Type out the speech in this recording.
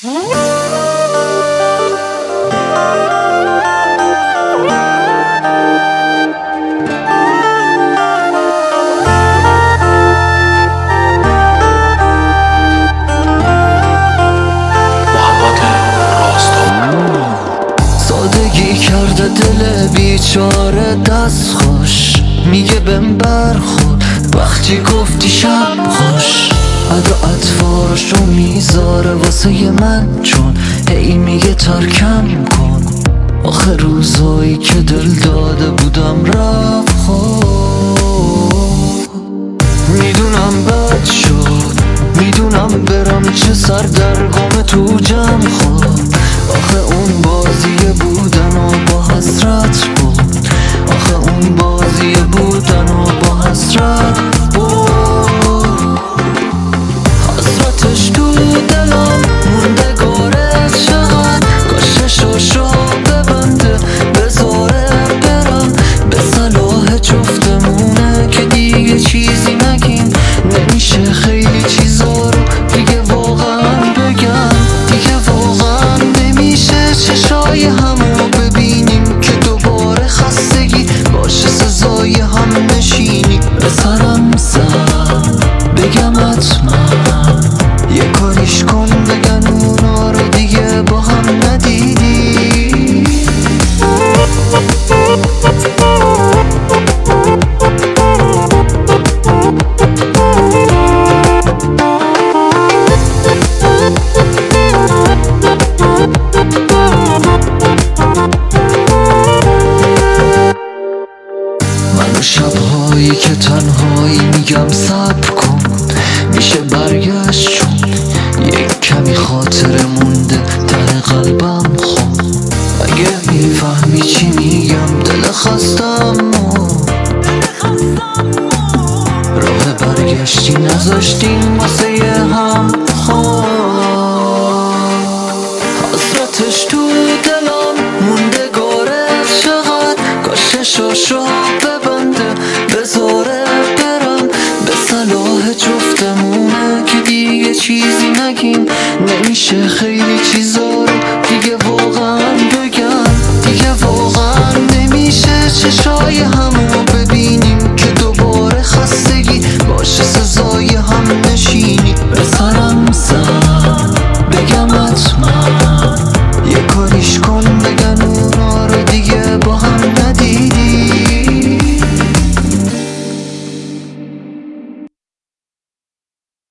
سادگی کرده دل بیچاره دست خوش، میگه بهم برخورد وقتی گفتی شب خوش. ادا اطوارشو میذاره واسه من، چون هی میگه ترکم کن. آخه روزایی که دل داده بودم رفت خود. میدونم بد شد، میدونم برم چه سردرگم تو جمع خود. آخه اون بازی بودن و با حسرت بود، آخه اون بازی بودن و با حسرت بود. حسرتش تو دلم موندگاره، چقدر کاششاشو ببنده بذاره برم. به صلاح جفتمونه که دیگه چیزی نگیم، نمیشه خیلی چیزا رو دیگه واقعا بگم. دیگه واقعا نمیشه چشای همو ببینیم که دوباره خستگی باشه سزای هم نشینی. به سرم زد بگم حتما یه کاریش کن، بگن اونا رو دیگه با هم ندیدی. منو شبهایی که تنهایی میگم صبر کن، میشه برگشت چون یک کمی خاطره مونده در قلبم. خب اگه میفهمی چی میگم دل خستم راه برگشتی نذاشتیم واسه یه هم. حسرتش تو دلم موندگاره، چقدر کاششاشو ببنده بذاره برم. به صلاح جفتمونه که دیگه چیزی نگیم، نمیشه خیلی چیزا رو دیگه واقعا بگم. دیگه واقعا نمیشه چشای همه